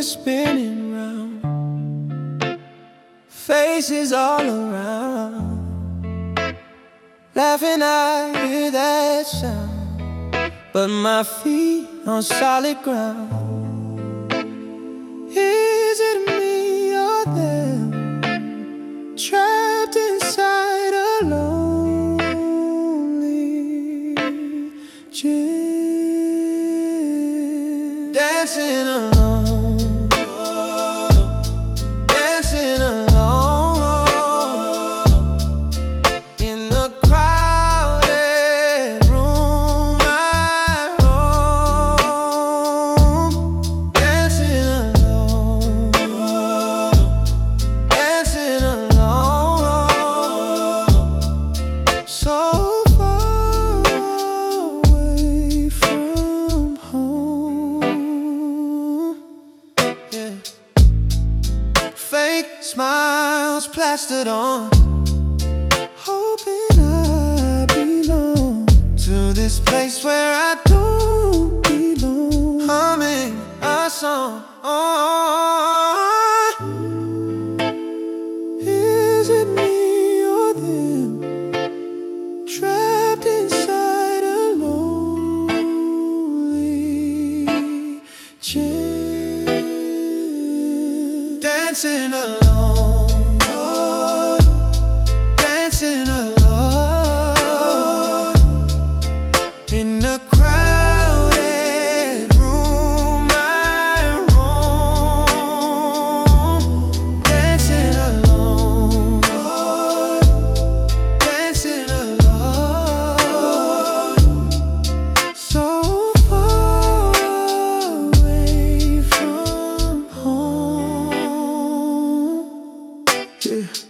spinning round, faces all around, laughing I hear that sound, but my feet on solid ground. Is it me or them, trapped inside a lonely gym, dancing alone, dancing alone in the crowded room at home, dancing alone, dancing alone, so far away from home. Yeah. Fake smiles plastered on, hoping I belong to this place where I don't belong, humming a song. Is it me or them, trapped inside a lonely gym, dancing alone, dancing alone in a crowded room at home, dancing alone, dancing alone, so far away from home. Yeah.